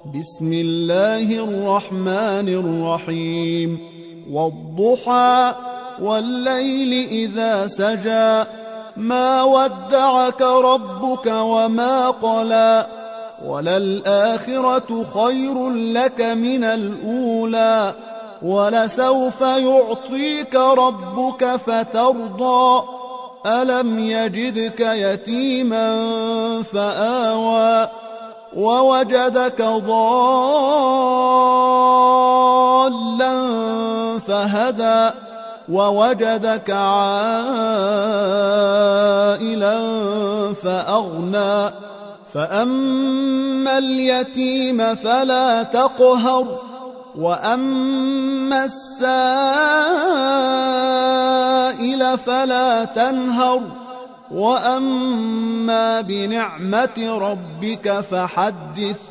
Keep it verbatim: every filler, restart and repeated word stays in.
بسم الله الرحمن الرحيم والضحى والليل إذا سجى ما ودعك ربك وما قلى وللآخرة خير لك من الأولى ولسوف يعطيك ربك فترضى ألم يجدك يتيما فآوى ووجدك ضالا فهدى ووجدك عائلا فأغنى فأما اليتيم فلا تقهر وأما السائل فلا تنهر وأما بنعمة ربك فحدث